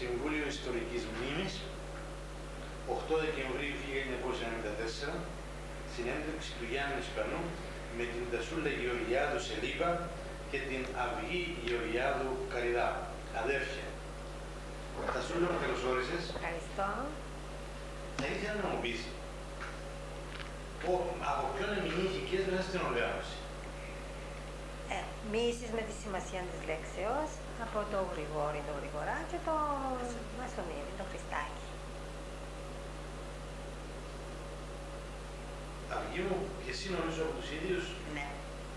Συμβούλιο Ιστορικής Μνήμης, 8 Δεκεμβρίου 1994, συνέντευξη του Γιάννη Σπανού με την Τασούλα Γεωργιάδου Σελίπα και την Αυγή Γεωργιάδου Καριδά, αδέρφια. Τασούλα, με καλωσόρισες. Ευχαριστώ. Θα ήθελα να μου πεις, από ποιον εμεινήθηκες μέσα στην οργάνωση? Μοίησης με τη σημασία της λέξεως, από το Γρηγόρη, το Γρηγορά και το Μασονίδη, το Χριστάκη. Αυγή μου, και εσύ νομίζω από τους ίδιους. Ναι.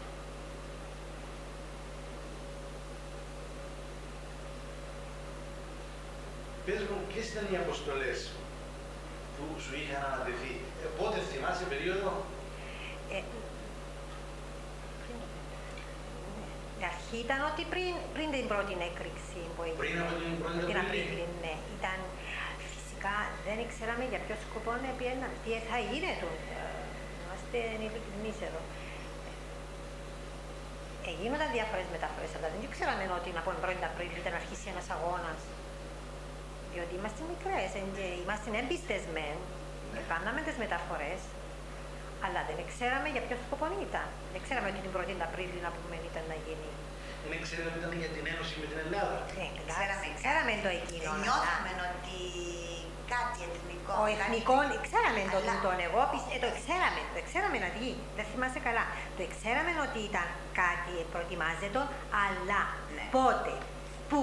Πες μου, ποιες ήταν οι αποστολές που σου είχαν ανατεθεί? Πότε θυμάσαι περίοδο? Η αρχή ήταν ότι πριν την πρώτη έκρηξη που έγινε. Πριν από την πρώτη την Απρίλη. Απρίλη, ναι. Ήταν, φυσικά δεν ξέραμε για ποιο σκοπό πήγαιναν, τι θα γίνεται. Είμαστε ειλικρινείς εδώ. Έγιναν διάφορες μεταφορές, αλλά δεν ξέραμε ότι από την 1η Απρίλη ήταν να αρχίσει ένας αγώνας. Διότι είμαστε μικρές, είμαστε έμπιστες μεν, κάναμε τις μεταφορές, αλλά δεν ξέραμε για ποιο σκοπό ήταν. Δεν ξέραμε ότι την 1η Απρίλη να πούμε ήταν να γίνει. Δεν ξέραμε ότι ήταν για την ένωση με την Ελλάδα. Ξέραμε το εκείνο. Νιώθαμε ότι κάτι εθνικό. Ο εθνικό, ξέραμε το τούτο. Εγώ το ξέραμε να βγει. Δεν θυμάσαι καλά. Το ξέραμε ότι ήταν κάτι προετοιμάζεται, αλλά πότε, πού.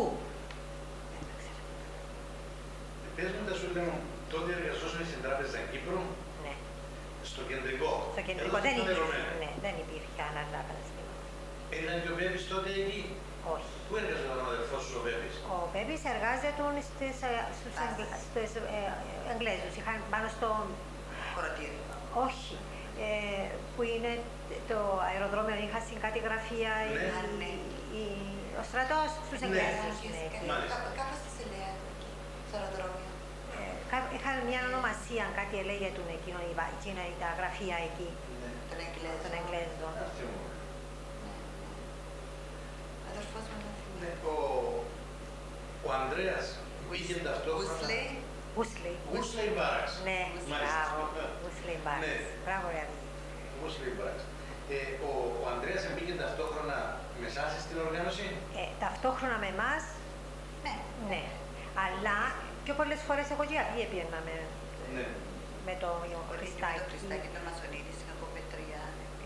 Πες μου, Τασούλα μου, τότε εργαζόσουν στην Τράπεζα Κύπρου. Ναι. Στο κεντρικό. Στο κεντρικό δεν υπήρχε άλλα καταστήματα. Ήταν και ο Βέβης τότε εκεί? Όχι. Πού εργαζόταν ο αδερφός σου ο Βέβης? Ο Βέβης εργάζεται στους Εγγλέζους. Είχαν πάνω στο... Χωροτήριο. Όχι. Που είναι το αεροδρόμιο, είχαν κάτι γραφεία. Ο στρατός στους Εγγλέζους. Κάπως στη Σελέα, στο αεροδρόμιο. Είχαν μια ονομασία, κάτι έλεγε εκείνο, τα γραφεία εκεί. Των Εγγλέζων. Αδερφός μου. Ο Ανδρέας είχε ταυτόχρονα... Ούσλεϊ Μπάραξ. Ναι, μπράβο. Ούσλεϊ Μπάραξ. Μπράβο, ρε Αυγή. Ούσλεϊ Μπάραξ. Ο Ανδρέας μπήκε ταυτόχρονα με εσάς στην οργάνωση? Ταυτόχρονα με εμάς, ναι. Αλλά πιο πολλές φορές εγώ και Αυγή πήγαιναμε με το Χριστάκη. Το Χριστάκη, το Μασονίδη, στην Ακοπετρία.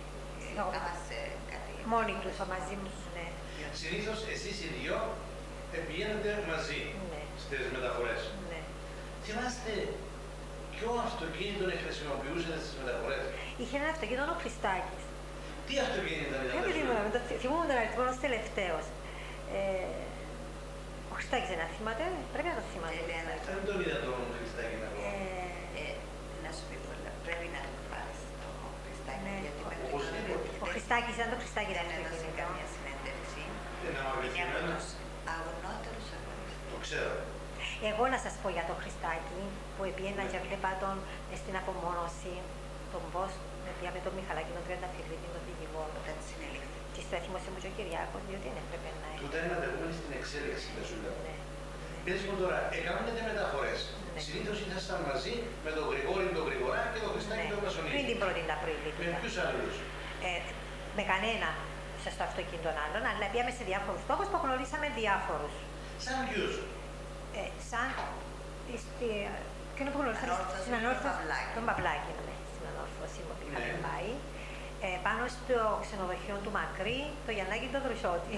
Μόνοι τους, μαζί μου, ναι. Συνήθως εσείς οι δυο πηγαίνετε μαζί στις μεταφορές. Ναι. Θυμάστε ποιο αυτοκίνητο χρησιμοποιούσατε στις μεταφορές? Είχε ένα αυτοκίνητο ο Χριστάκης. Τι αυτοκίνητο ήταν? Θυμούμαι τον αριθμό ως τελευταίος. Ο Χριστάκης δεν θυμάται, πρέπει να το θυμάται. Δεν τον είδα τον Χριστάκη να πω. Να σου πει πολλά, πρέπει να το πάρεις το Χριστάκη. Ο Χριστάκης ήταν το Χριστάκη δεν έδωσε καμία συνέντευξη. Είναι από τους αγωνότερους αγώνες. Το ξέρω. Εγώ να σας πω για τον Χριστάκη, που πήγαινα και βλέπα τον στην απομόνωση, τον Βος, με τον Μιχαλάκη, τον Τριανταφυλλίδη, τον δικηγόρο. Όταν συνελήφθη. Και στο έθιμο μου και ο Κυριάκος, διότι δεν έπρεπε να έχει. Τούτα είναι ανταγούμενοι στην εξέλιξη, Τασούλα. Πες μου τώρα, έκανατε μεταφορές. Συνήθως ήσασταν μαζί με τον Γρηγόρη, τον Γρηγορά και τον Χριστάκη, τον Μασονίδη. Πριν την 1η Απρίλη. Με ποιους άλλους? Με κανένα στο αυτοκίνητο άλλων, αλλά πήγαμε σε διάφορους τόπους που γνωρίσαμε διάφορους. Σαν ποιους? Σαν εκείνο που γνωρίσαμε στην Ανόρθωση, τον Παυλάκη, στην Ανόρθωση που είχαμε πάει. Πάνω στο ξενοδοχείο του Μακρύ, το Γιαννάκη τον Δρουσότη.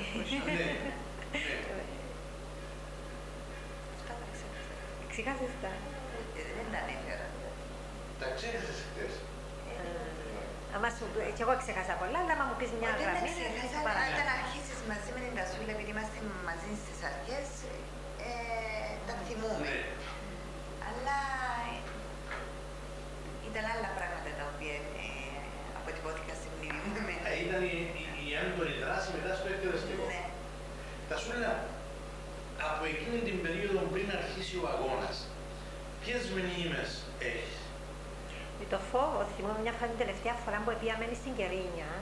Ξεχάσεις τα. Δεν τα ανέφερα. Τα ξέχασες χτες. Και εγώ ξέχασα πολλά, αλλά άμα μου πεις μια γραμμή, όταν αρχίσεις μαζί με την Τασούλα, επειδή είμαστε μαζί στις αρχές, τα θυμούμε. Αλλά ήταν άλλα πράγματα τα οποία αποτυπώθηκαν στη μνήμη μου. Ήταν η έντονη δράση μετά στο εκτελεστικό. Τασούλα, από εκείνη την περίοδο πριν αρχίσει ο αγώνας, ποιες μνήμες έχεις? Το φόβο, θυμάμαι μια φορά την τελευταία φορά που πήγαμε στην Κερίνια,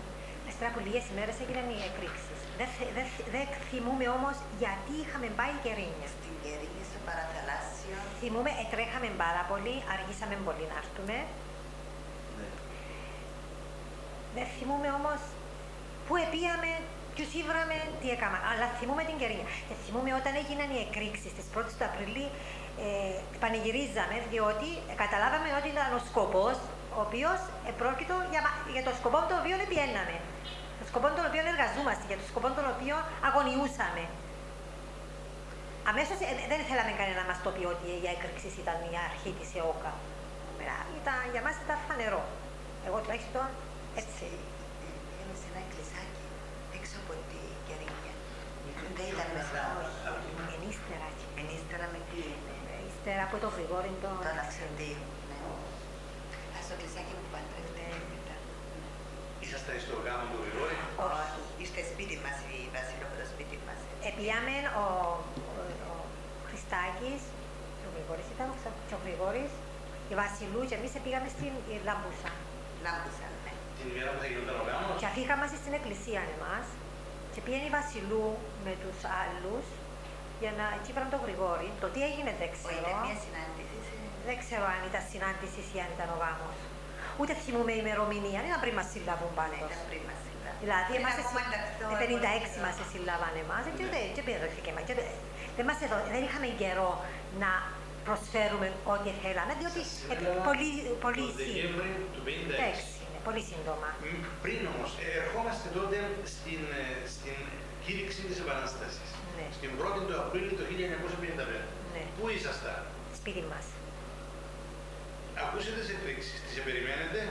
Ύστερα από λίγες ημέρες έγιναν οι εκρήξεις. Δεν θυμούμαι όμως γιατί είχαμε πάει Κερίνια. Στην Κερίνια, στο παραθαλάσσιο. Θυμούμαι, τρέχαμε πάρα πολύ, αργήσαμε πολύ να έρθουμε. Ναι. Δεν θυμούμαι όμως πού επήγαμε, ποιους ήβραμε, τι έκανα. Αλλά θυμούμαι την Κερίνια. Και θυμούμαι όταν έγιναν οι εκρήξεις της 1ης του Απριλή, πανηγυρίζαμε, διότι καταλάβαμε ότι ήταν ο σκοπός, ο οποίος πρόκειτο για το σκοπό τον οποίο επιέναμε. Το σκοπό τον οποίο εργαζόμαστε, για το σκοπό τον οποίο αγωνιούσαμε. Αμέσως δεν θέλαμε κανένα να μας το πει ότι η έκρηξη ήταν η αρχή της ΕΟΚΑ. Για μας ήταν φανερό. Εγώ τουλάχιστον έτσι. Πήγαμε σε ένα εκκλησάκι έξω από τη Κερίνια. Δεν ήταν μέσα. Ενίστερα με τι είναι. Ύστερα από το Γρηγόρη Τον Αυξεντίου. Στο εκκλησάκι που παντρεύτηκε μετά. Ήσασταν στο γάμο του Γρηγόρη? Όχι, είστε σπίτι μας, η Βασιλόπεδο σπίτι μας. Επιάμε ο Χριστάκης, ο Γρηγόρης ήταν, και ο Γρηγόρης, η Βασιλού και εμείς πήγαμε στην Λάμπουσα. Λάμπουσα, ναι. Την ημέρα που θα γινόταν ο γάμος? Και αφήκαμε στην εκκλησία εμάς και πήγαινε η Βασιλού με τους άλλους για να εκεί βραν τον Γρηγόρη. Το τι έγινε δεν ξέρω. Ήταν μια συνάντηση. Δεν ξέρω αν ήταν συνάντηση ή αν ήταν ο γάμος. Ούτε θυμούμαι ημερομηνία, ήταν πριν μας συλλάβουν πάντως. Ήταν πριν μας συλλάβουν. Δηλαδή, 56 μας συλλάβαν εμάς και πήρθηκε. Δεν είχαμε καιρό να προσφέρουμε ό,τι θέλαμε, διότι πολύ Το Δεκέμβρη του 56. είναι πολύ σύντομα. Πριν όμως, ερχόμαστε τότε στην κήρυξη της Επανάστασης. Ναι. Στην 1η του Απρίλη του 1955. Ναι. Πού ήσασταν? Σπίτι μας. Ακούσετε τις εκρήξεις, τις περιμένετε?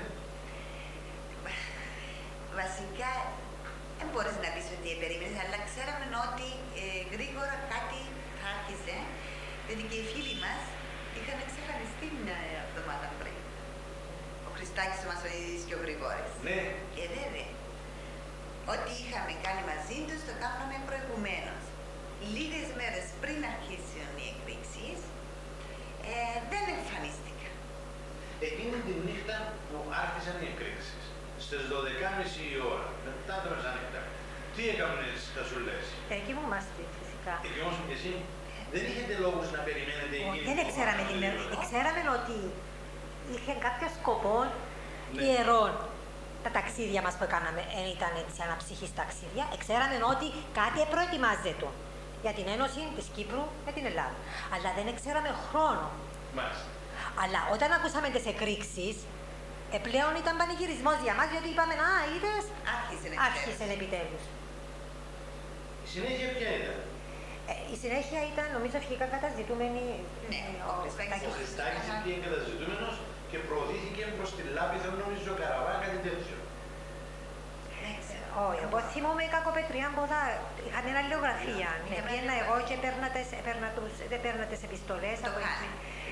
Βασικά, δεν μπορείς να πεις ότι περίμενες, αλλά ξέραμε ότι γρήγορα κάτι θα άρχισε, γιατί και οι φίλοι μας είχαν εξαφανιστεί μια εβδομάδα πριν. Ο Χριστάκης, ο Μασονίδης και ο Γρηγόρης. Ναι. Και βέβαια, ό,τι είχαμε κάνει μαζί τους το κάναμε προηγουμένως. Λίγες μέρες πριν αρχίσουν οι εκρήξεις, δεν εμφανίστηκαν. Εκείνη τη νύχτα που άρχισαν οι εκρήξεις, στις 12.30 η ώρα, μετά τα μεσάνυχτα, τι έκανες τα σου λες? Εκεί μου είμαστε φυσικά. Εκεί όμως και εσύ, δεν είχετε λόγους να περιμένετε εκείνη? Δεν ξέραμε την μέρα. Ξέραμε ότι είχε κάποιο σκοπό Ναι. ιερών. Τα ταξίδια μας που έκαναμε ήταν έτσι αναψυχής ταξίδια. Ξέραμε ότι κάτι προετοιμάζεται για την Ένωση της Κύπρου με την Ελλάδα. Αλλά δεν ξέραμε χρόνο. Μάλιστα. Αλλά όταν ακούσαμε τις εκρήξεις, πλέον ήταν πανηγυρισμός για μας, γιατί είπαμε, είδες, άρχισε επιτέλους. Η συνέχεια ποια ήταν? Η συνέχεια ήταν, νομίζω, αρχικά καταζητούμενη. Ναι, ο Χριστάκης. Ο Χριστάκης πήγε καταζητούμενος και προωθήθηκε προς τη Λάμπηθο, νομίζω, Καραβά, κάτι τέτοιο. Όχι, εγώ θυμούμαι η Κακοπετρία Μποδά. Είχαμε μια αλληλογραφία. Ναι, πήγαινα εγώ και έπαιρνα τις επιστολές. Το κάνει.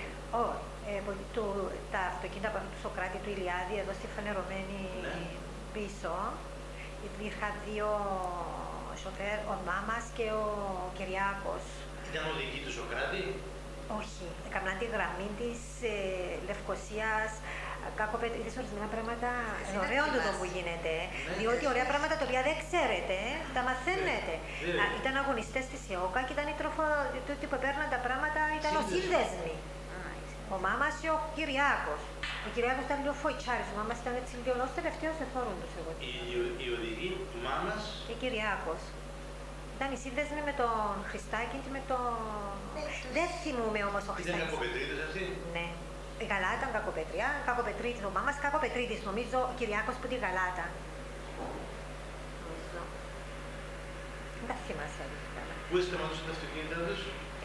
Τα αυτοκίνητα του Σοκράτη του Ηλιάδη, εδώ στη φανερωμένη πίσω. Υπήρχαν δύο σοφέρ, ο Μάμας και ο Κυριάκος. Ήταν οδηγοί του Σοκράτη? Όχι, έκαναν τη γραμμή της Λευκωσίας. Είδες ορισμένα πράγματα, ωραίο τούτο που γίνεται, διότι ωραία πράγματα τα οποία δεν ξέρετε, τα μαθαίνετε. Ήταν αγωνιστές της ΕΟΚΑ και ήταν οι τούτοι που παίρναν τα πράγματα, ήταν ο σύνδεσμοι. Ο Μάμας και ο Κυριάκος. Ο Κυριάκος ήταν λίγο φοητσάρης, ο Μάμας ήταν έτσι λίγο ως τελευταίος δεν θόρουν τους εγώ. Οι οδηγοί του Μάμας και Κυριάκος. Ήταν οι σύνδεσμοι με τον Χριστάκη και με τον... Δεν θυμούμαι όμως ο Χριστάκης. Ήταν κακοπετρίτες αυτοί? Ναι. Η Γαλάτα ήταν κακοπετριά, κακοπετρίτης ο Μάμας, κακοπετρίτης νομίζω ο Κυριάκος που τη Γαλάτα. Νομίζω. Δεν τα θυμάσαι αλήθεια. Πού σταματούσαν τα αυτοκίνητα τους?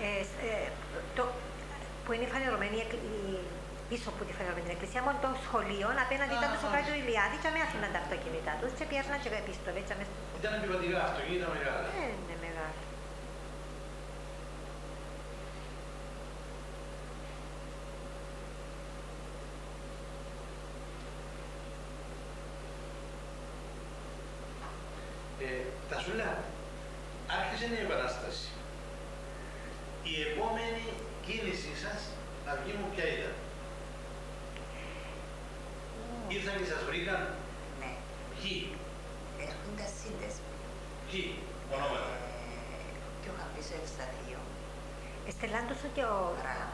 Που είναι φανερωμένη πίσω από τη φανερωμένη εκκλησία, μόνο των σχολείων, απέναντι ήταν το Σοκράτη του Ηλιάδη και με άφηναν τα αυτοκίνητά τους και πιέρναν και επίστολες. Ήταν επιβατικά αυτοκίνητα μεγάλα. Ναι, μεγάλα. Θα σου λέω, άρχισε η Επανάσταση. Η επόμενη κίνησή σας, αυγή μου, ποια ήταν? Ήρθαν και σας βρήκαν? Ναι. Ποιοι? Ποιοι, ονόματα. Και ο Χαμπής Ευσταθείο. Εστελάντωσε και ο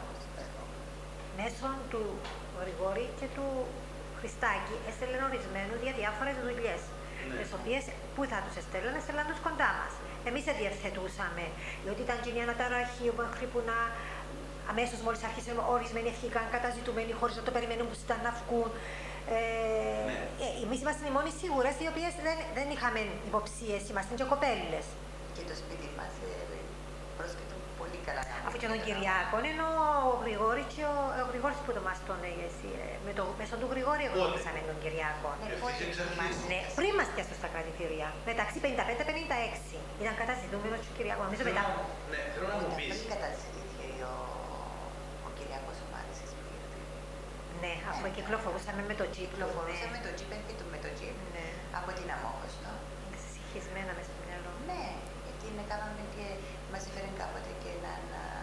μέσω του Γρηγόρη και του Χριστάκη έστελναν ορισμένους για διάφορες δουλειές. Ναι. Τις οποίες που θα τους έστελναν τους κοντά μας. Εμείς δεν διευθετούσαμε, διότι ήταν και μια αναταραχή μέχρι που να αμέσως μόλις άρχισαν ορισμένοι ευχήκαν καταζητουμένοι χωρίς να το περιμένουν που ήταν να βγουν. Ναι. Εμείς ήμασταν οι μόνοι σίγουρες, οι οποίες δεν είχαμε υποψίες, ήμασταν και κοπέλες. Και το σπίτι μας πρόσκειται πολύ καλά. Αφού και τον Κυριάκο, ενώ ο Γρηγόρης και ο Γρηγόρης που το μας τον έγεσαι, μέσω του Γρηγόρη γνωρίσαμε τον Κυριάκο. Ευθύς εξ αρχής. Ναι, πριν μας πιάσουν στα κρατητήρια, μεταξύ 55-56. Ήταν καταζητούμενος και ο Κυριάκο, νομίζω μετά. Ναι, θέλω να μου πεις. Πριν καταζητήθηκε ο Κυριάκος ο Μάρησης που ήρθε. Ναι, αφού κυκλοφορούσαμε με το τζιπ. Κυκλοφορούσαμε με το τζιπ και με το τζιπ Ναι. από την Αμόχωστο. Συγχυσμένα μες στο μυαλό μου. Ναι, γιατί κάναμε και μας έφεραν κάποτε και έναν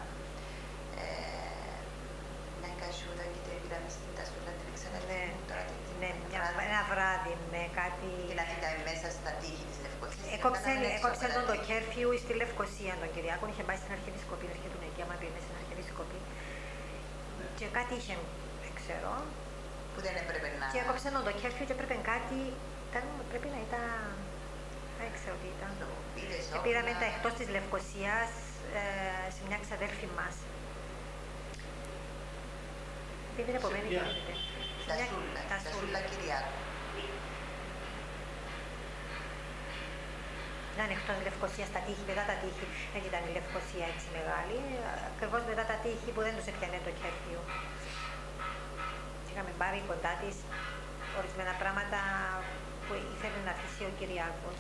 κασούδα και το είδαμε στην τασούλα την εξαναλέγουν τώρα Ναι, ένα βράδυ με κάτι... και να φύγαμε μέσα στα τείχη της Λευκοσίας. Έκοψε τον το κέρφιου στη Λευκοσία τον Κυριάκο, είχε πάει στην Αρχιεπισκοπή, έρχεται του Νεκία, μα πήγαινε στην Αρχιεπισκοπή. Και κάτι είχε, δεν ξέρω. Που δεν έπρεπε να... Και έκοψε τον το κέρφιου και έπρεπε κάτι, πρέπει να ήταν, δεν ξέρω τι ήταν. Και πήραμε τα εκτός της Λευκοσίας σε μια ξαδέρφη μας. Την επομένη γίνεται. Τασούλα Κυριάκου. Ήταν εκτός Λευκοσίας τα τείχη, μετά τα τείχη. Δεν ήταν η Λευκοσία έτσι μεγάλη. Ακριβώς μετά τα τείχη που δεν τους έπιανε το κέρφιο. Είχαμε πάρει κοντά της ορισμένα πράγματα που ήθελε να αφήσει ο Κυριάκος.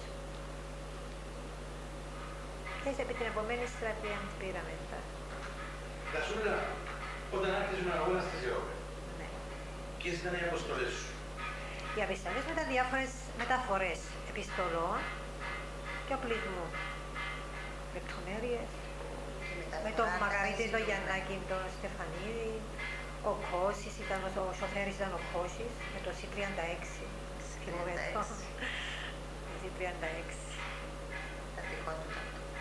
Και επί την επομένη στρατεία μας πήραμε τα. Τασούλα, όταν άρχιζε να αγώνα στη Θεόπη, Ναι. ποιες ήταν οι αποστολές σου? Οι αποστολές ήταν διάφορες μεταφορές επιστολών και οπλισμού. Λεπτομέρειες. Με τον Μαγαρίτη, τον Γιαννάκη, τον Στεφανίδη. Ο Κώσης ήταν, ο σοφέρης ήταν ο Κώσης, με το C36. Θυμόμαι το. C36. Τα δικό του.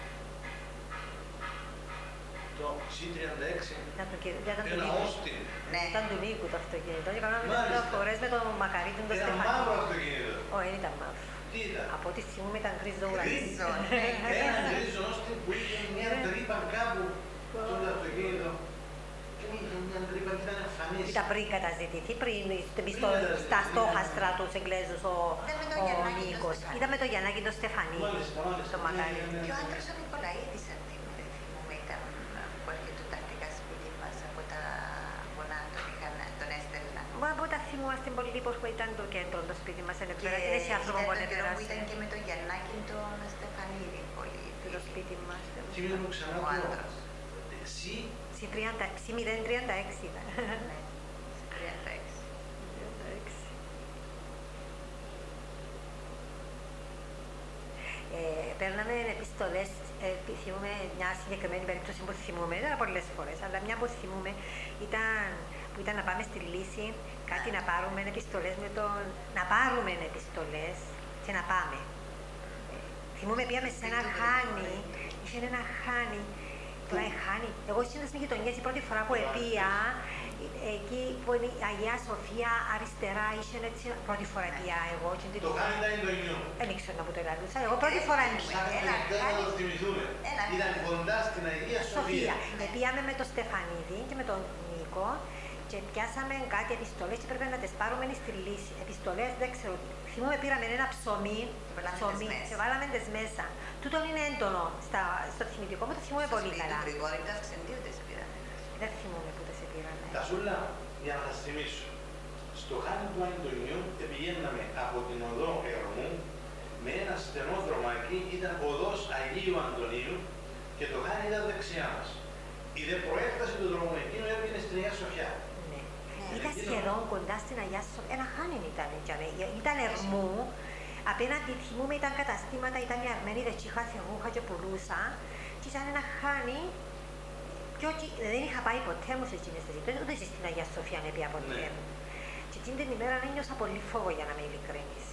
Το C36 Ήταν του ένα Νίκου. Austin. Ναι. Ήταν του Νίκου το αυτοκίνητο. Και κάναμε Μάλιστα. μεταφορές με τον Μακαρίτη, τον Ένα Στεφανίδη. μαύρο αυτοκίνητο. Όχι, δεν ήταν μαύρο. Τι ήταν? Από ό,τι θυμούμαι ήταν γκρίζο ουρανί. Γκρίζο. Ένα γκρίζο Austin που είχε μια τρύπα κάπου στο αυτοκίνητο. Και είχε μια τρύπα και ήταν εμφανής. Ήταν πριν καταζητηθεί, πριν στα στόχαστρα τους Εγγλέζους ο Νίκος. Ήταν με τον Γιαννάκη τον Στεφανίδη, Μάλιστα, μάλιστα. τον Μακαρίτη. Και ο άντρας ο Νικολαίδης, αν θυμούμαι, ήταν που έρχεται τακτικά σπίτι μας από τα γονά, τον έστελνα. Μα από τα θυμούμαστε πολύ πως που ήταν το κέντρο το σπίτι μας, είναι Και έτσι άνθρωπο που ήταν το καιρό που πέρασε ήταν και με τον Γιαννάκη τον Στεφανίδη πολύ. το σπίτι μας. Σήμερα μου ξανά Ο το άντρας. C036 ήταν. Ναι, 36. 36. Παίρναμε επιστολές, θυμούμε μια συγκεκριμένη περίπτωση που θυμούμε, δεν ήταν πολλές φορές, αλλά μια που θυμούμε που ήταν να πάμε στη Λύση, κάτι να πάρουμε επιστολές να πάρουμε επιστολές και να πάμε. Θυμούμε πήγαμε σε ένα χάνι, είχε ένα χάνι, τώρα χάνι. Εγώ ήμουν στην γειτονιά η πρώτη φορά που επία, εκεί που είναι η Αγία Σοφία αριστερά, είχε έτσι πρώτη φορά πια εγώ. Το χάνι ήταν το νιού. Δεν ήξερα να που το ελαλούσα, εγώ πρώτη φορά ήμουν. Δεν θα το θυμηθούμε. Ήταν κοντά στην Αγία Σοφία. Πήγαμε με τον Στεφανίδη και με τον Νίκο και πιάσαμε κάτι επιστολές και πρέπει να τις πάρουμε στη Λύση. Επιστολές, δεν ξέρω. Θυμούμε πήραμε ένα ψωμί και βάλαμε τις μέσα. Τούτο είναι έντονο στο θυμητικό μου, το θυμούμε πολύ καλά. Στο Γρηγόρη του Αυξεντίου δεν σε πήραμε. Δεν θυμούμε που τα σε πήραμε. Τασούλα, για να σας θυμίσω, στο χάνι του Αντωνιού πηγαίναμε από την οδό Ερμού με ένα στενό δρομάκι, ήταν οδός Αγίου Αντωνίου και το χάνι ήταν δεξιά μας. Η δε προέκταση του δρόμου εκείνου έβγαινε στην Αγία Σοφιά. Ναι. Ήταν σχεδόν κοντά στην Αγία Σοφιά. Ένα χάνι ήταν Ερμού. Απέναντι θυμούμε ήταν καταστήματα, ήταν οι Αρμένιδες και είχα θεγούχα και πουλούσα. Και ήταν ένα χάνι. Και όχι, δεν είχα πάει ποτέ μου σε εκείνες τις ζητήσεις, ούτε στην Αγία Σοφιά δεν πήγα ποτέ. Ναι. Και εκείνη την ημέρα ένιωσα πολύ φόβο για να είμαι ειλικρινής.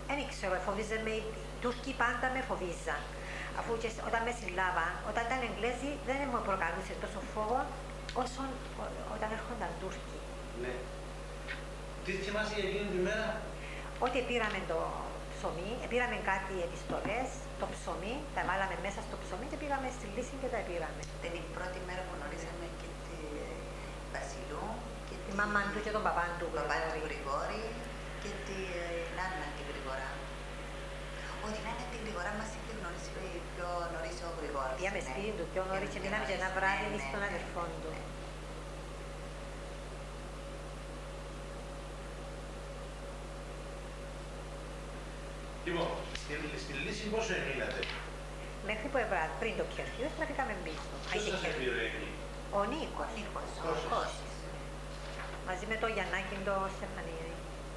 δεν ξέρω, φοβίζε με, οι Τούρκοι πάντα με φοβίζαν. Αφού και όταν με συλλάβαν, όταν ήταν Εγγλέζοι δεν μου προκαλούσε τόσο φόβο όσο όταν έρχονταν Τούρκοι. Ναι. Τι θυμάσαι για εκείνη τη μέρα? Ότι πήραμε το ψωμί, πήραμε κάτι επιστολές, το ψωμί, τα βάλαμε μέσα στο ψωμί και πήγαμε στη Λύση και τα πήραμε. Ήταν η πρώτη μέρα που γνωρίσαμε και τη Βασιλού και τη μαμά του και τον παπά του Γρηγόρη και την Άννα την Γρηγορά. Ότι την Άννα την Γρηγορά μας είχε γνωρίσει πιο νωρίς ο Γρηγόρης. Πήγαμε σπίτι του πιο νωρίς και μείναμε και ένα βράδυ στον αδερφό του. Λοιπόν, στη Λύση πόσο εμείνατε? Μέχρι που έβραδε, πριν το κερφείο, στραφήκαμε πίσω. Ποιος σας έπαιρε εκεί? Ο Νίκος. Ο Κώστης. Μαζί με το Γιαννάκη και το Στεφανίδη.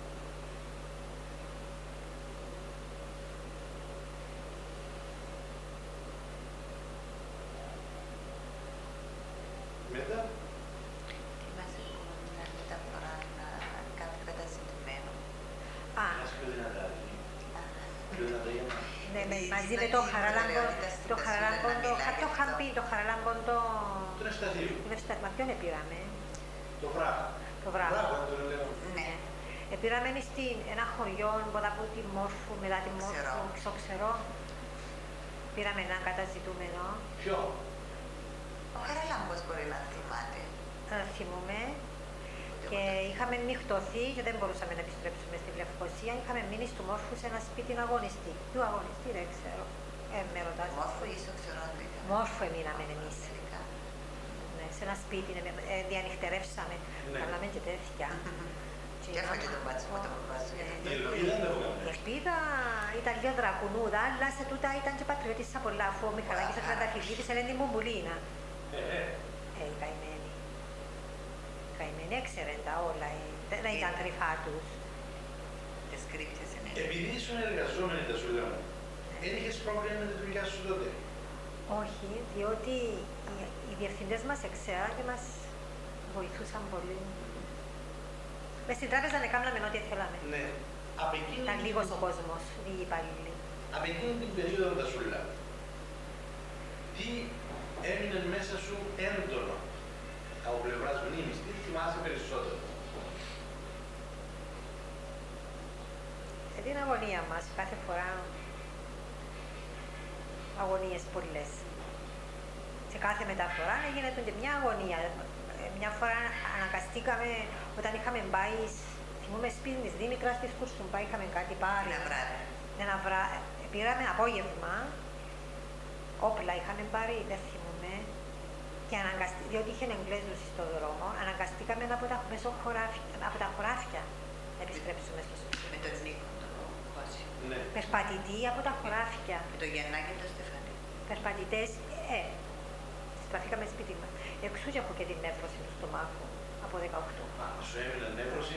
Μετά? Θυμάσαι που μια μεταφορά κάποιο κατασυντημένο. Α, Μας πιο δυνατά. Πιο δυνατά για μας. ναι, μαζί με το Χαραλάμπο, το Χαμπί, το Χαραλάμπο, Τον Ευσταθίου. Μα ποιον πήραμε? Το βράχο. Το βράχο. Βράχο, το λέω. Ναι. Πήραμε στην ένα χωριό μετά από τη Μόρφου, μετά τη Μόρφου, Ξόξερο. Πήραμε έναν καταζητούμενο. Ποιο? Ο Χαραλάμπος μπορεί να θυμάται. Θυμούμε. Και είχαμε νυχτωθεί και δεν μπορούσαμε να επιστρέψουμε στη Λευκοσία. Είχαμε μείνει στο Μόρφου σε ένα σπίτι αγωνιστή. Ποιο αγωνιστή, δεν ξέρω. Με ρωτάς. Μόρφου ή Ξερόντι. Μόρφου μείναμε εμείς. Ναι, σε ένα σπίτι, διανυχτερεύσαμε. Ναι. Κάναμε και τέτοια. Και έφαγε τον μπάτσο με τον παπά σου. Η Ελπίδα δεν το Η Ελπίδα ήταν λίγο δρακουνούδα, αλλά σε τούτα ήταν και πατριώτισσα πολλά, αφού ο Μιχαλάκης ο Τρανταφυλλίδης έλεγε την Μπουμπουλίνα. Η καημένη. Η καημένη έξερε τα όλα, δεν ήταν κρυφά τους. Τις κρύψες είναι. Επειδή ήσουν εργαζόμενοι τα σου λέω, δεν είχες πρόβλημα με τη δουλειά σου τότε? Όχι, διότι οι διευθυντές μας εξέραν και μας βοηθούσαν πολύ. Μες στην τράπεζα έκαναμε ό,τι θέλαμε. Ναι. Από εκείνη Ήταν λίγος ο κόσμος, λίγοι υπαλλήλοι. Από εκείνη την περίοδο τα σου λέω, τι έμεινε μέσα σου έντονο από πλευράς μνήμης, τι θυμάσαι περισσότερο? Την αγωνία μας, κάθε φορά αγωνίες πολλές. Σε κάθε μεταφορά έγινε και μια αγωνία. Μια φορά αναγκαστήκαμε, όταν είχαμε πάει, θυμούμε σπίτι της Δήμητρας της Κουρσουμπά, είχαμε κάτι πάρει. Ένα βράδυ. Πήραμε απόγευμα, όπλα είχαμε πάρει, δεν θυμούμε, και διότι είχε Εγγλέζους στον δρόμο, αναγκαστήκαμε από τα χωράφια να επιστρέψουμε στο σπίτι. Με τον Νίκο, τον Κώσιο. Ναι. Περπατητοί από τα χωράφια. Με τον Γιαννάκη και τον Στεφανή. Περπατητές, στραφήκαμε σπίτι μας. Εξού και έχω και την νεύρωση του στομάχου από 18. Σου έμεινε νεύρωση?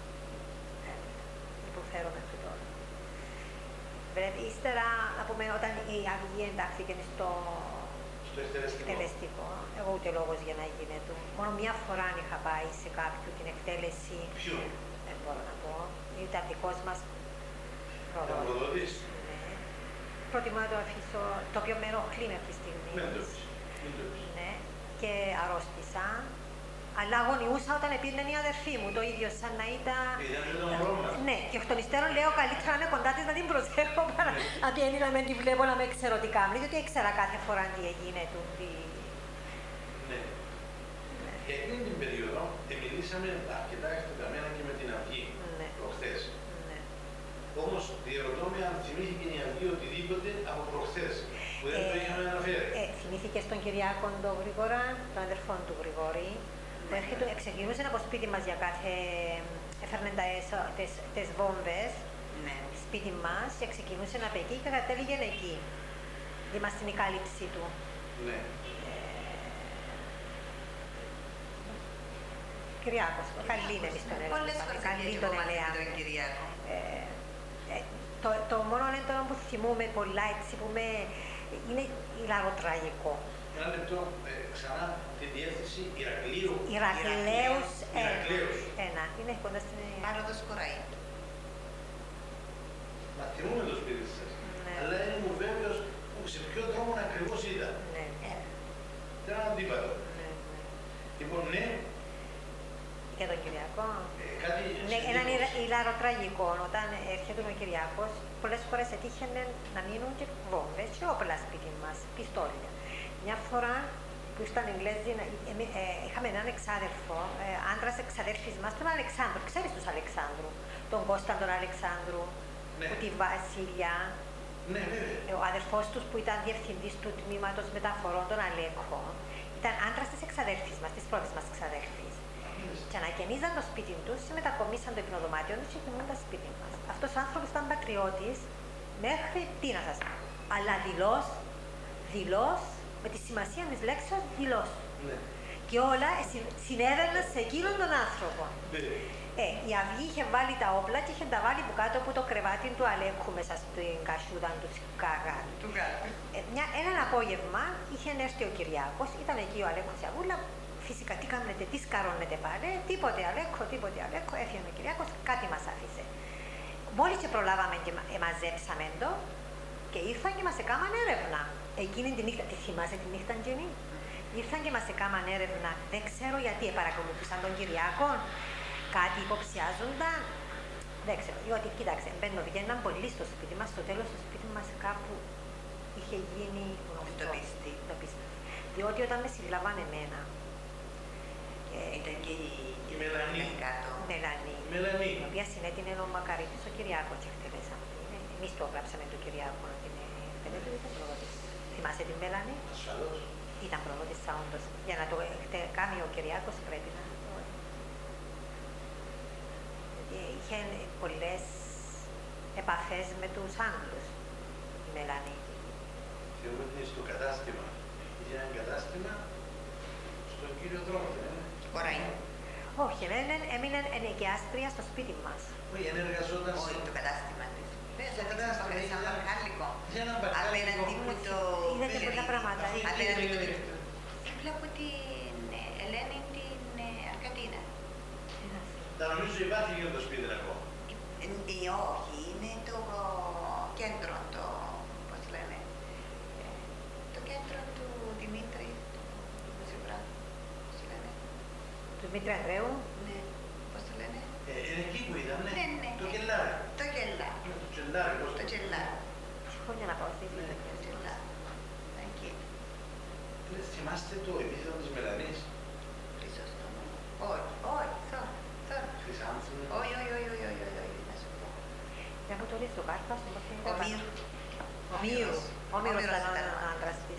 Υποφέρω μέχρι τώρα. Πρέπει ύστερα, να πούμε, όταν η αυγή εντάχθηκε στο εκτελεστικό, εγώ ούτε λόγος για να γίνεται. Μόνο μία φορά είχα πάει σε κάποιου την εκτέλεση. Ποιο? Δεν μπορώ να πω. Ήταν δικός μας προδότης. Ναι. Προτιμώ να το αφήσω, το οποίο με ενοχλεί μέχρι στιγμή. Μην το πεις. Ναι. Και αρρώστησα. Αλλά αγωνιούσα όταν επήρνε η αδερφή μου, το ίδιο σαν να ήταν. Ναι, και εκ των υστέρων λέω καλύτερα να είμαι κοντά της να την προσέχω παρά να την να με τη βλέπω να με ξέρω τι κάνει, διότι ήξερα κάθε φορά τι έγινε του. Ναι. Για εκείνη την περίοδο μιλήσαμε αρκετά εκτεταμένα και με την Αυγή προχθές. Ναι. Όμως διερωτώ με αν θυμήθηκε η Αυγή οτιδήποτε από προχθές που δεν το είχαμε αναφέρει. Θυμήθηκε στον Κυριάκο τον Γρηγορά, τον αδερφό του Γρηγόρη, που ξεκινούσε από σπίτι μας για κάθε. Έφερνε τις βόμβες σπίτι μας και ξεκινούσε από εκεί και κατέληγε εκεί. Είμαστε στην κάλυψη του. Ναι. Κυριάκος, καλή είναι εμείς τον έλεγχο. Πολλές φορές καλή τον ελέγχο. τον Κυριάκο. Το μόνο έντονο που θυμούμε πολλά έτσι που είναι λαροτραγικό. Ένα λεπτό, ξανά τη διεύθυνση Ηρακλείου. Ηρακλέους 1. Ηρακλέους. Είναι κοντά στην. Πάροδος Κοραή. Μα θυμούμαι το σπίτι σας. Ναι. Αλλά δεν είμαι βέβαιος σε ποιο δρόμο ακριβώς ήταν. Ναι, Ήταν ένα αντίπατο. ναι, ναι. Λοιπόν, ναι, Και τον Κυριακό. κάτι Ναι, έναν συνήθως. ηλαροτραγικό, όταν έρχεται ο Κυριακός, πολλές φορές έτυχαινε να μείνουν και βόμβες και όπλα σπίτι μας, πιστόλια. Μια φορά που ήρθαν Εγγλέζοι, είχαμε έναν εξάδελφο, άντρας εξαδέλφης μας, τον Αλεξάνδρου. Ξέρεις τους Αλεξάνδρου, τον Κώστα τον Αλεξάνδρου, Ναι. που τη Βασίλια, Ναι, βέβαια. ο αδερφός τους που ήταν διευθυντής του τμήματος μεταφορών, τον Αλέκο, ήταν άντρας της εξαδέλφης μας, της πρώτης μας εξαδέλφης. Και ανακαινίζαν το σπίτι τους, μετακομίσαν το υπνοδωμάτιο τους και κοιμούνταν σπίτι μας. Αυτός ο άνθρωπος ήταν πατριώτης μέχρι, τι να σας πω, αλλά δηλός, με τη σημασία της λέξης δηλός. Ναι. Και όλα συνέβαιναν σε εκείνον τον άνθρωπο. Ναι. Η Αυγή είχε βάλει τα όπλα και είχε τα βάλει που κάτω από το κρεβάτι του Αλέκου μέσα στην κασούδα του καγάτου. Του κάτω. Έναν απόγευμα είχε έρθει ο Κυριάκος, ήταν εκεί ο Αλέκος και η Αβούλα. Φυσικά τι κάνετε, τι σκαρώνετε πάλι, τίποτε Αλέκο, έφυγε ο Κυριάκος, κάτι μας άφησε. Μόλις και προλάβαμε και μαζέψαμε το και ήρθαν και μας έκαναν έρευνα. Εκείνη τη νύχτα, τη θυμάσαι τη νύχτα Τζένι? Ήρθαν και μας έκαναν έρευνα, δεν ξέρω γιατί, παρακολουθούσαν τον Κυριάκο, κάτι υποψιάζονταν. Δεν ξέρω, διότι κοίταξε, βγαίναν πολύ στο σπίτι μας, στο τέλος το σπίτι μας κάπου είχε γίνει γνωστό. Το πίστη. Διότι όταν με συλλάβαν εμένα, Ήταν και Η Μελανή. κάτω. Μελανή, η οποία συνέτεινε ο Μακαρίτης ο Κυριάκο και εκτελέσαμε. Εμείς το έγραψαμε το Κυριάκο να την εκτελέσουμε, ήταν προγότης. Θυμάσαι την Μελανή? Ασφαλώς. Ήταν προγότης όντως. Για να το κάνει ο Κυριάκος πρέπει να το... Είχε πολλές επαφές με τους Άγγλους, η Μελανή. Θεωρώ ότι στο κατάστημα. Είχε ένα κατάστημα στον κύριο δρόμο, δεν είναι? Ωραία. Όχι, έμεινε ενοικιάστρια στο σπίτι μας. Όχι, δεν εργαζόταν Όχι το κατάστημα της. Στο κατάστημα, Σαν είχε- μπακάλικο. είχε ένα μπακάλικο. Απέναντι που το... Είδατε πολλά πράγματα. Απέναντι που το... Είχε- Δίπλα από την Ελένη την Αρκατίνα. Τα νομίζω υπάρχει και το σπίτι ακόμα. Όχι, είναι το κέντρο, το, πώς λένε, το κέντρο του Δημήτρη, του δημοσιογράφου, πώς λένε, Του Δημήτρη Ανδρέου. ναι, πώς το λένε, Είναι εκεί που ήταν, Ναι, ναι. το κελάρι. το γελάρι, Το κελάρι, πώς το γελάρι, Έχει χρόνια να πάω στη Ναι. το γελάρι, εκεί, Θυμάστε το επίθετο της Μελανής, Χρυσόστομο, όχι, τώρα, Χρυσάνθου. όχι, να σου πω, Για να το δεις το κάρτα, στο πώς είναι. ο Μύρου, Ο Μύρος. Ο Μύρος ήταν ήταν ο άντρας της.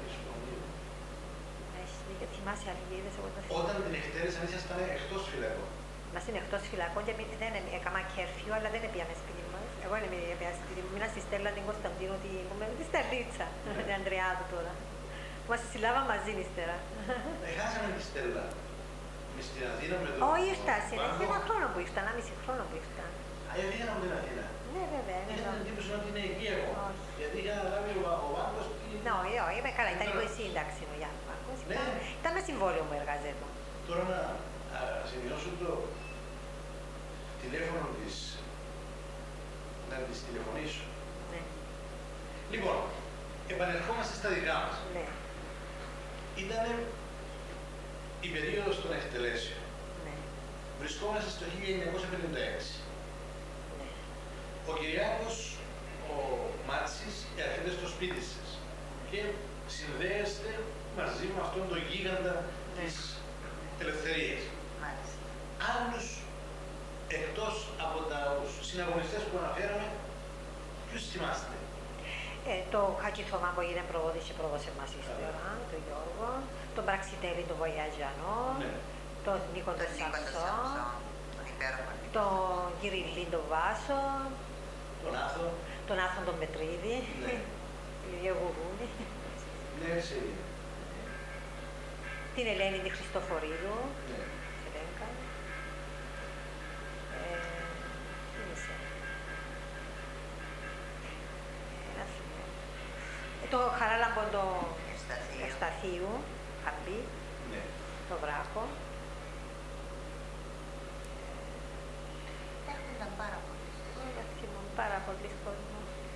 Έχεις δίκιο. Θυμάσαι Αργίδες, εγώ το θυμάμαι. Όταν την εκτέλεσαν ήσασταν εκτός φυλακού. Μας είναι εκτός φυλακών και δεν έκανα κέρφιο, αλλά δεν πήγαμε σπίτι μας. Εγώ δεν πήγα σπίτι μου. Μείνα στη Στέλλα την Κωνσταντίνο, τη Στελίτσα, την Ανδρεάδου τώρα. Που μας συλλάβα μαζί ύστερα. Χάσαμε τη Στέλλα. Μες στην Αθήνα με το... Όχι, ήρθα. Συνέχεια Βάγκο. ένα χρόνο που ήρθα, 1,5 χρόνο που ήρθα. Έφυγαν από την Αθήνα. Ναι, βέβαια. Είχα ναι, την εντύπωση ότι είναι εκεί εγώ. Όχι. Γιατί είχα αναλάβει ο Βάγκος τι... όχι, είμαι καλά. Ήταν υπό σύνταξη ο Γιάννης Βάγκος. Ναι. Ήταν με συμβόλαιο μου εργαζέτο. Τώρα να σημειώσω το τηλέφωνο της, να της τηλεφωνήσω. Ναι, Λοιπόν, επανερχόμαστε στα δικά μας. ναι, Ήταν η περίοδος των εκτελέσεων. ναι. Βρισκόμαστε στο 1956. Ναι. Ο Κυριάκος, ο Μάτσης, έρχεται στο σπίτι σας και συνδέεστε μαζί με αυτόν τον γίγαντα της ελευθερίας. μάλιστα. Άλλους, εκτός από τους συναγωνιστές που αναφέραμε, ποιους θυμάστε? Το Χατζηθωμά που έγινε πρόδος και πρόδωσε μας ύστερα, τον Γιώργο, τον Πραξιτέλη, τον Βοηαζιανό, Ναι. τον Νίκο Τον τον Νίκο τον Σαμψό, Σαμψό, τον υπέροχο Νίκο. τον Κυριλή τον Βάσο, Τον Άθο. τον Άθον τον Πετρίδη, Ναι. την Ηλία Γουρούνη, Ναι, σε είναι. την Ελένη τη Χριστοφορίδου, Ναι. Ελένκα. Τι είσαι. Ένα θυμό. Το Χαράλαμπο το Ευσταθείο. Ευσταθείου, Χαμπή, Ναι. το Βράχο. Έρχονταν πάρα πολλοί. Θυμάμαι πάρα πολύ κόσμο.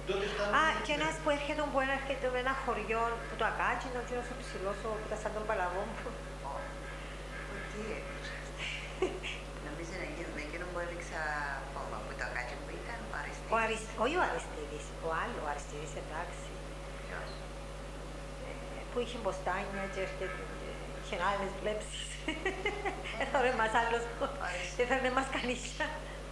τότε φτάνουμε... Α, και ένας που έρχεται με ένα χωριό που το ακάτσινο, και ο ψηλός που ήταν σαν τον παλαβό μου. Τι νομίζω να γίνει με εκείνον που έδειξα ακόμα που το ακάτσινο που ήταν ο Αριστίδης. Όχι ο Αριστίδης, ο άλλο ο Αριστίδης, εντάξει. Ποιος? Που είχε μποστάνια και είχε άλλες βλέψεις. Έθωρε μας άλλος, έφερνε μας κανίσια.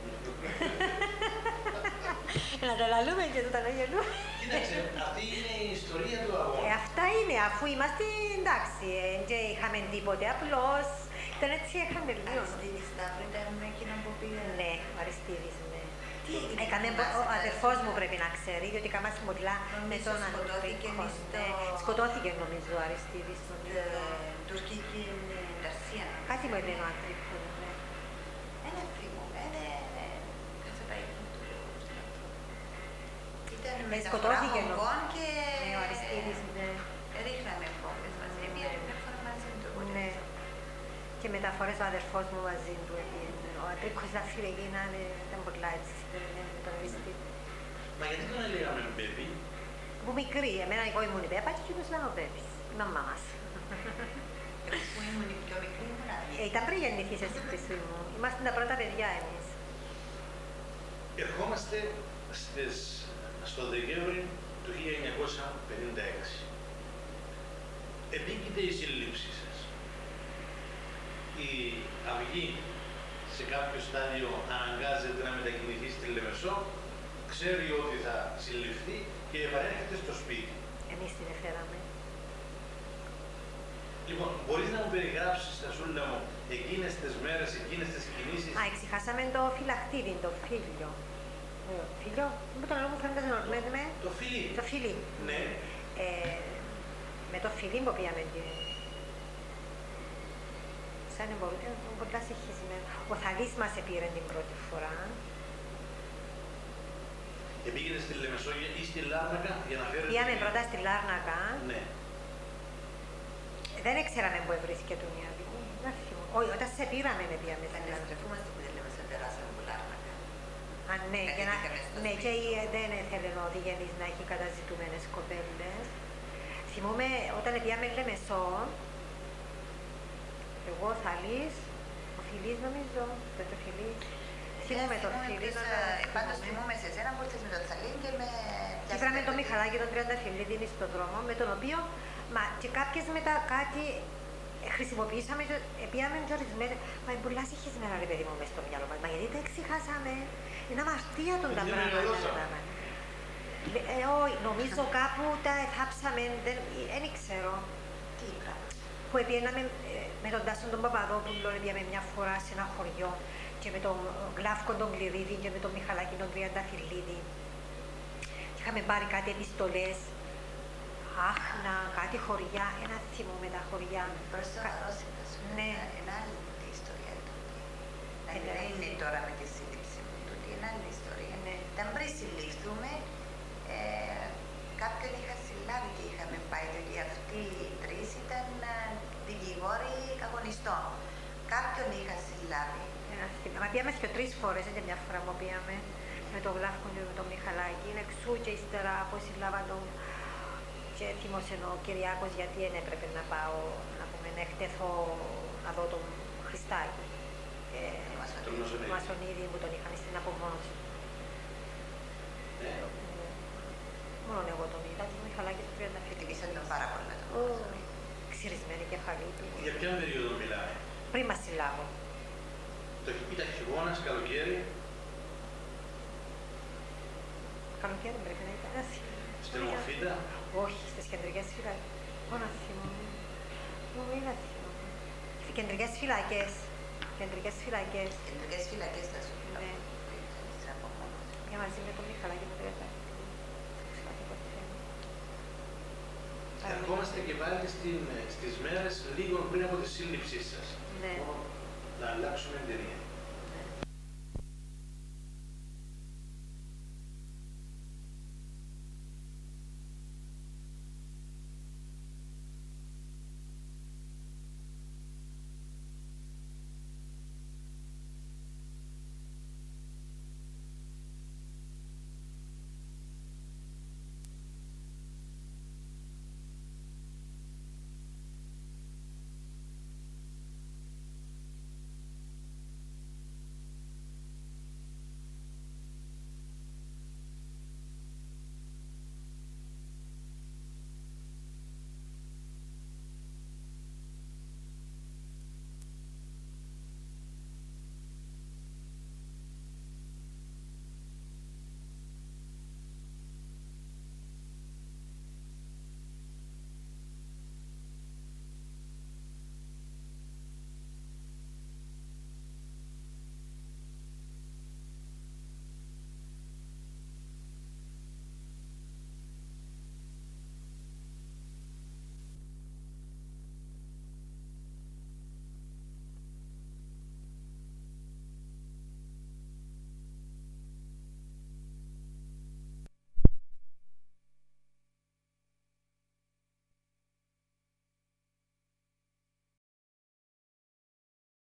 Να τα λαλούμε και τούτα να γελούμε. Κοίταξε, αυτή είναι η ιστορία του αγώνα. Αυτά είναι, αφού είμαστε εντάξει, δεν είχαμε τίποτε, απλώς ήταν έτσι έχανε λίγο. Αριστίδης Σταύρου ήταν με εκείνον που πήγε. Ναι, ο Αριστίδης, ναι. Τι έγινε, Ο αδερφός μου πρέπει να ξέρει, διότι καμάς μοντλά με τον σκοτώθηκε αδερφό. Ναι. Σκοτώθηκε νομίζω ο Αριστίδης στον τουρκική Ρασία. Κάτι μου έλεγε ο Αντρίκο, ναι. Ένα θυμούμαι, κάτσε πάει να το λέω. Ήταν μεταφορά σκοτώθηκε βομβών και Ναι, ο Αριστίδης, ναι. ρίχναμε βόμβες μαζί, μία φορά μαζί του. Ναι. Και μεταφορές ο αδερφός μου μαζί του έπιανε. Ο Αντρίκος τα φίλε γίνανε, ήταν πολλά έτσι συνδεδεμένοι με τον Αριστίδη. Μα γιατί τον έλεγαμε μπέμπι? Που μικρή, εμένα εγώ ήμουν η Πέπα και εκείνος ήταν ο Πέπης, η μαμά μας. Που ήμουν η πιο μικρή ήμουν άδεια. Ήταν πριν γεννηθείς εσύ Χρυσή μου. Είμαστε τα πρώτα παιδιά εμείς. Ερχόμαστε στο Δεκέμβρη του 1956. Επίκειται η σύλληψή σας. Η Αυγή σε κάποιο στάδιο αναγκάζεται να μετακινηθεί στη Λεμεσό, ξέρει ότι θα συλληφθεί και επανέρχεται στο σπίτι. Εμείς την εφέραμε. Λοιπόν, μπορείς να μου περιγράψεις, Στασούλα μου, εκείνες τις μέρες, εκείνες τις κινήσεις? Α, εξηχάσαμε το φυλακτήρι, το φίλιο. Φίλιο, με τον λόγο μου φαίνεται να ορμένουμε. Το φιλί. Το φίλι. Ναι. Με το φίλι που πήγαμε σαν πολλά συγχυσμένα. Ο Θαλής μας επήρε την πρώτη φορά. Επήγαινε στη Λεμεσό ή στη Λάρνακα για να φέρει... Πήγαμε πρώτα στη Λάρνακα. Ναι. Δεν ξέραμε που βρίσκεται η Αυγή. Όχι, όταν σε πήραμε με πήγαμε στη Αν Λάρνακα. στρεφούμαστε που δεν λέμε σαν τεράσαμε που Λάρνακα. Α, ναι, για να... Καθήκαμε στο ναι, σπίτι. και δεν ήθελε ο Διγενής να έχει καταζητούμενες κοπέλες. Θυμούμαι όταν πήγαμε Λεμεσό, εγώ, ο Θαλής, ο Φιλής νομίζω, δεν το Φιλής. Θυμούμαι το Φιλής, Πάντως θυμούμαι σε εσένα που ήρθες με τον Θαλήν και με... Ήβραμε τον Μιχαλάκη τον Τριανταφυλλίδη στον δρόμο, με τον οποίο, μα και κάποιες μετά κάτι χρησιμοποιήσαμε, πήγαμε και ορισμένες, μα είναι πολλά συγχυσμένα ρε παιδί μου μες στο μυαλό μας, μα γιατί τα εξηχάσαμε, είναι αμαρτία των τα πράγματα. Όχι, νομίζω κάπου τα εθάψαμε, δεν ξέρω. Τι πράγμα. Που πήγαμε με τον Τάσον τον Παπαδόπουλο, πήγαμε μια φορά σε ένα χωριό και με τον Γλάφκο τον Κληρίδη και με τον Μιχαλάκη τον Τριανταφυλλίδη. Είχαμε πάρει κάτι επιστολές, άχνα, κάτι χωριά, ένα θυμό με τα χωριά. Προς το Ρώσικα σου, Ναι. είναι άλλη ιστορία τούτη. Δεν είναι τώρα με τη σύλληψη μου τούτη, είναι άλλη ιστορία. Ναι. Ήταν πριν συλληφθούμε, κάποιον είχα συλλάβει και είχαμε πάει, διότι αυτοί οι τρεις ήταν δικηγόροι αγωνιστών. Κάποιον είχα συλλάβει. Μα πήγαμε και 3 φορές, δεν μια φορά που πήγαμε με τον Γλάφκο και με τον Μιχαλάκη. Είναι εξού και ύστερα από συλλάβαν τον και θύμωσε ο Κυριάκος γιατί δεν έπρεπε να πάω να πούμε, να εκτεθώ να δω τον Χριστάκη. Τον Μασονίδη που τον είχαν στην απομόνωση. Ναι. Μόνο εγώ τον είδα, τον Μιχαλάκη του Τριανταφυλλίδη. Χτυπήσαν τον πάρα πολύ τον Μασονίδη. Ξυρισμένη κεφαλή του. Για ποιον περίοδο μιλάμε? Πριν μας συλλάβω. Ήταν χειμώνας, καλοκαίρι, Καλοκαίρι πρέπει να ήταν. στενομοφύτα. Όχι, στις κεντρικές φυλακές. Μόνο θυμόμαι. Μόνο είναι θυμόμαι. Κεντρικές φυλακές. Κεντρικές φυλακές. Κεντρικές φυλακές θα σου Ναι. στην απομόνωση. Για μαζί με τον Μιχαλάκη με το Ερχόμαστε και πάλι στις μέρες λίγο πριν από τη σύλληψή σας. Ναι. Να αλλάξουμε εταιρεία.